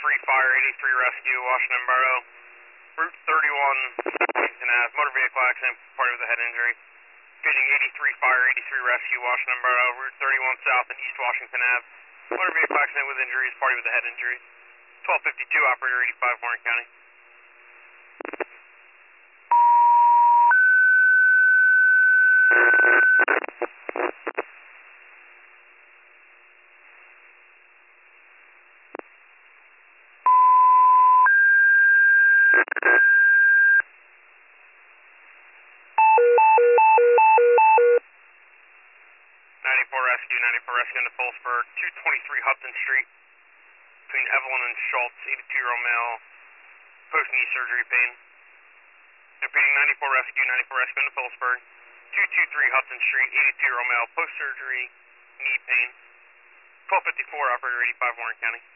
Fire, 83 Rescue, Washington Borough. Route 31, Washington Ave, motor vehicle accident, party with a head injury. Repeating 83 Fire, 83 Rescue, Washington Borough. Route 31 South and East Washington Ave. Motor vehicle accident with injuries, party with a head injury. 1252, operator 85, Warren County. 94 Rescue into Phillipsburg, 223 Hudson Street, between Evelyn and Schultz, 82-year-old male, post-knee surgery pain. Repeating 94 Rescue into Phillipsburg, 223 Hudson Street, 82-year-old male, post-surgery, knee pain. 1254, operator 85, Warren County.